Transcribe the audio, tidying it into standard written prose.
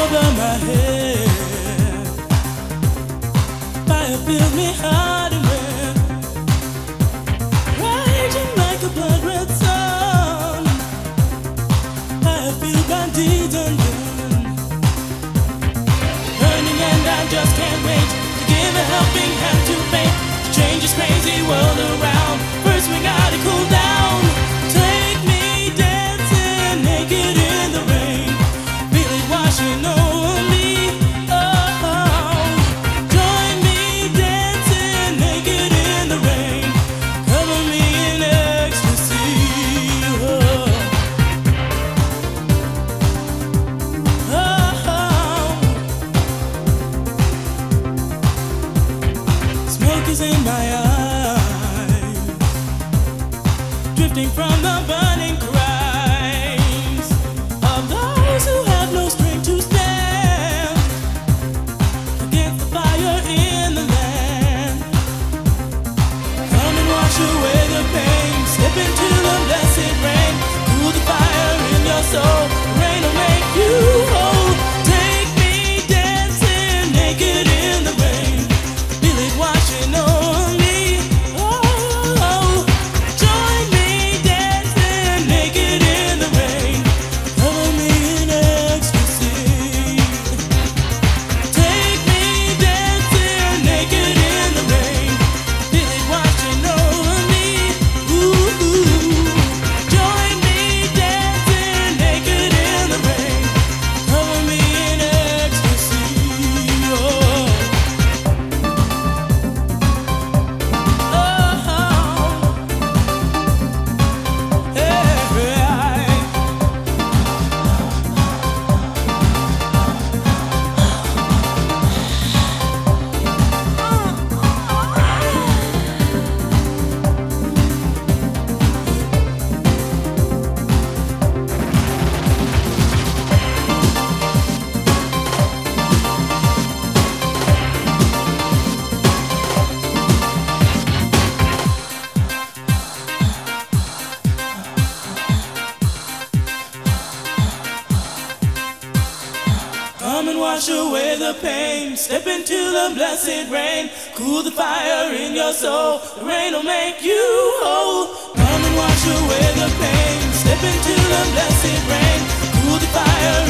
over my head. Fire fills me hard and red, raging like a blood red sun. I feel my deeds undone, burning, and I just can't wait to give a helping hand to fate to change this crazy world around. First we gotta cool down. Take me dancing naked in the rain, feel it washing over me. Oh, join me dancing naked in the rain, cover me in ecstasy. Smoke is in my eyes, drifting from the burning cries of those who have no strength to stand against the fire in the land. Come and wash away the pain, step into the blessed rain, cool the fire in your soul, the rain will make you whole. Take me dancing naked in the rain, feel it washing over me. Oh, join me dancing naked in the rain, cover me in ecstasy. Take me dancing naked in the rain, feel it washing over me. Ooh, join me dancing naked in the rain, cover me in ecstasy. Come and wash away the pain, step into the blessed rain, cool the fire in your soul, the rain will make you whole. Come and wash away the pain, step into the blessed rain, cool the fire